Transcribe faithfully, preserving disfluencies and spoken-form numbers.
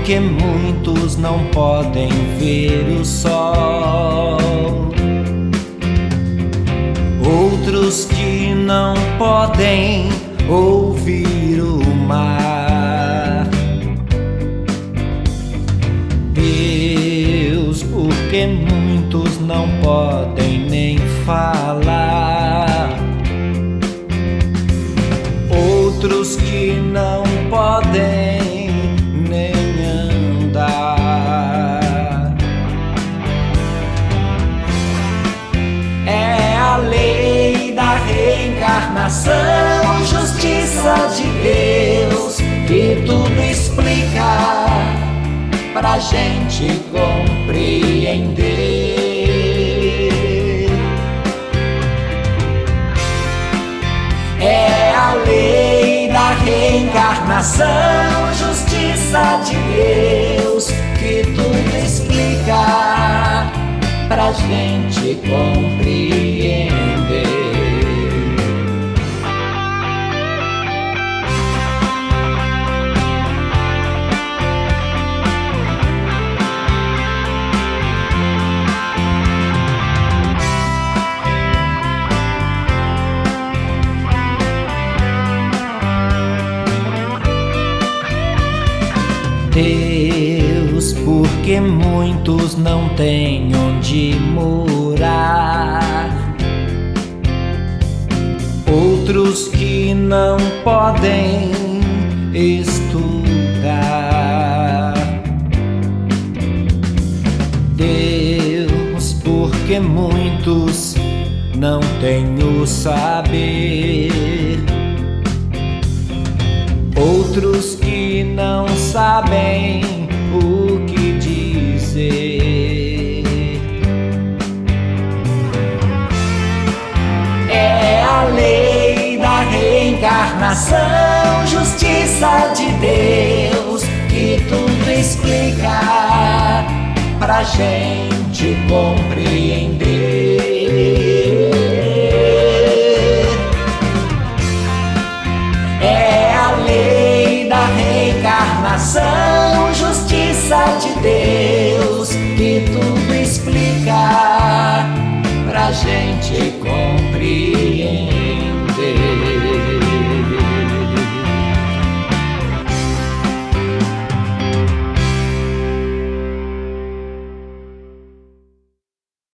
porque muitos não podem ver o sol, outros que não podem ouvir o mar. Deus, porque muitos não podem nem falar, outros que não podem nem andar. É a lei da reencarnação, justiça de Deus, que tudo explica pra gente compreender. É a lei da reencarnação, justiça de Deus, que tudo explica pra gente compreender. Deus, porque muitos não têm onde morar, outros que não podem estudar. Deus, porque muitos não têm o saber, outros que não sabem o que dizer. É a lei da reencarnação, justiça de Deus, que tudo explica pra gente compreender. É a lei da reencarnação, justiça de Deus, que tudo explica pra gente